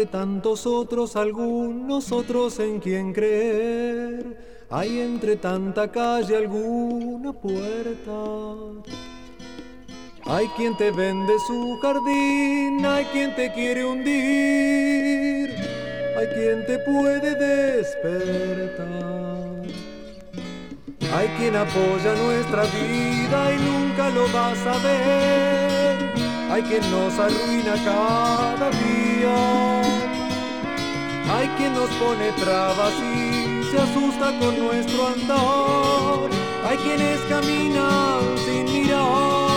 entre tantos otros algunos otros en quien creer. Hay entre tanta calle alguna puerta. Hay quien te vende su jardín, hay quien te quiere hundir, hay quien te puede despertar. Hay quien apoya nuestra vida y nunca lo vas a ver. Hay quien nos arruina cada día. Hay quien nos pone trabas y se asusta con nuestro andar. Hay quienes caminan sin mirar.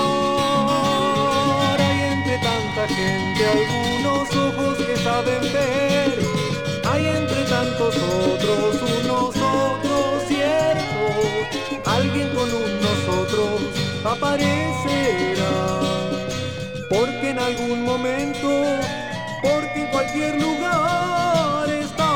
Hay entre tanta gente algunos ojos que saben ver. Hay entre tantos otros unos otros ciertos. Alguien con un nosotros aparecerá. Porque en algún momento, porque en cualquier lugar está.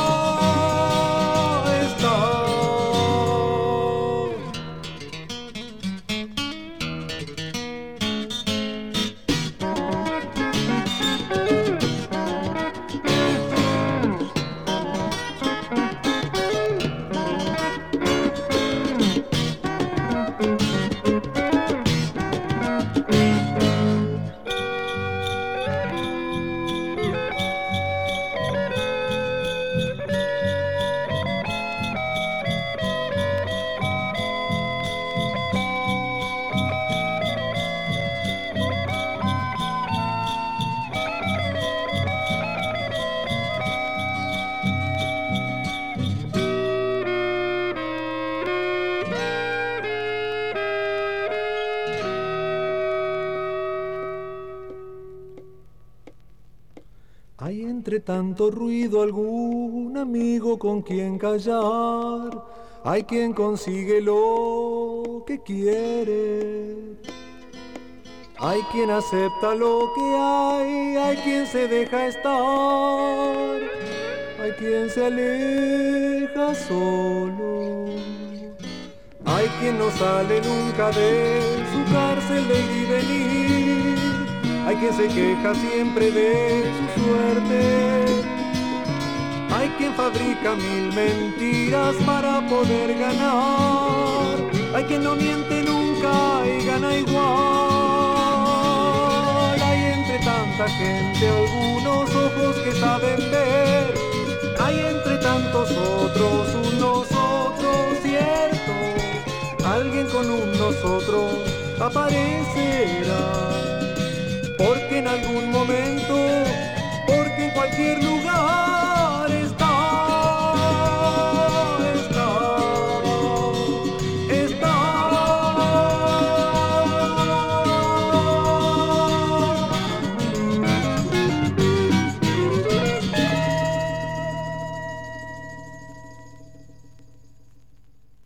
Hay entre tanto ruido algún amigo con quien callar. Hay quien consigue lo que quiere. Hay quien acepta lo que hay quien se deja estar. Hay quien se aleja solo. Hay quien no sale nunca de su cárcel de ir y venir. Hay quien se queja siempre de su suerte. Hay quien fabrica mil mentiras para poder ganar. Hay quien no miente nunca y gana igual. Hay entre tanta gente algunos ojos que saben ver. Hay entre tantos otros unos otros ciertos. Alguien con un nosotros aparecerá. Porque en algún momento